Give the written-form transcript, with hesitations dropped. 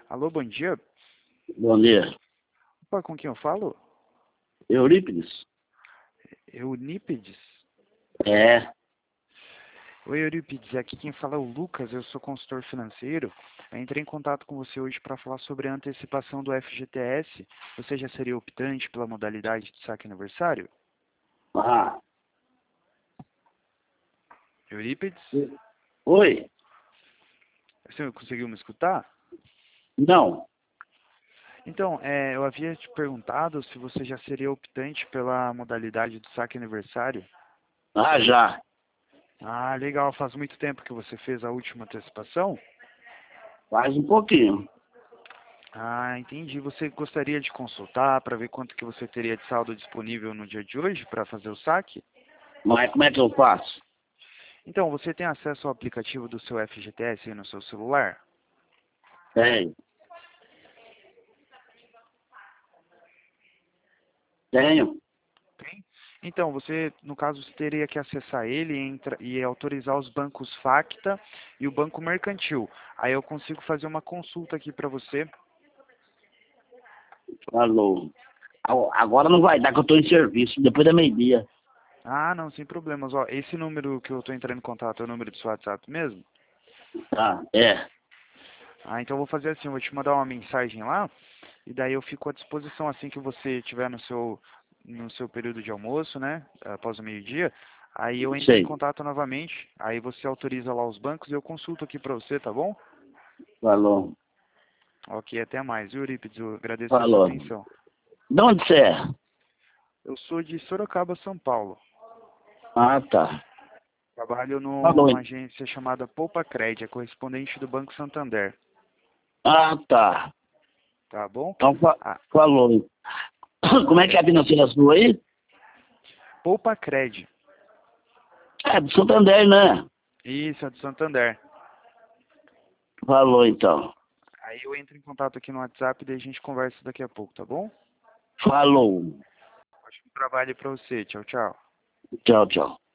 Alô, bom dia. Bom dia. Opa, com quem eu falo? Eurípides? Eunípides? É. Oi, Eurípides, aqui quem fala é o Lucas, eu sou consultor financeiro. Eu entrei em contato com você hoje para falar sobre a antecipação do FGTS. Você já seria optante pela modalidade de saque aniversário? Ah. Eurípides? Oi? Você conseguiu me escutar? Não. Então, eu havia te perguntado se você já seria optante pela modalidade de saque aniversário. Ah, já. Ah, legal. Faz muito tempo que você fez a última antecipação? Faz um pouquinho. Ah, entendi. Você gostaria de consultar para ver quanto que você teria de saldo disponível no dia de hoje para fazer o saque? Mas como é que eu faço? Então, você tem acesso ao aplicativo do seu FGTS aí no seu celular? Tenho. Tenho. Tem. Então, você, no caso, você teria que acessar ele e autorizar os bancos Facta e o Banco Mercantil. Aí eu consigo fazer uma consulta aqui para você. Falou. Agora não vai dar que eu tô em serviço. Depois da meio-dia. Ah, não, sem problemas. Ó, esse número que eu estou entrando em contato é o número do seu WhatsApp mesmo? Tá? É. Ah, então eu vou fazer assim, eu vou te mandar uma mensagem lá, e daí eu fico à disposição assim que você estiver no seu período de almoço, né, após o meio-dia, aí eu entro em Sei. contato novamente, aí você autoriza lá os bancos e eu consulto aqui para você, tá bom? Falou. Ok, até mais, viu, Eurípides? Eu agradeço a sua Falou. atenção. De onde você é? Eu sou de Sorocaba, São Paulo. Ah, tá. Trabalho Falou. numa agência chamada Poupa Cred, é correspondente do Banco Santander, Ah, tá. tá bom? Então, Ah, falou. Como é que é a financeira sua aí? Poupa Cred, É, do Santander, né? isso, é do Santander. Falou, então. Aí eu entro em contato aqui no WhatsApp e daí a gente conversa daqui a pouco, tá bom? Falou. Ótimo trabalho pra você. Tchau, tchau. Tchau, tchau.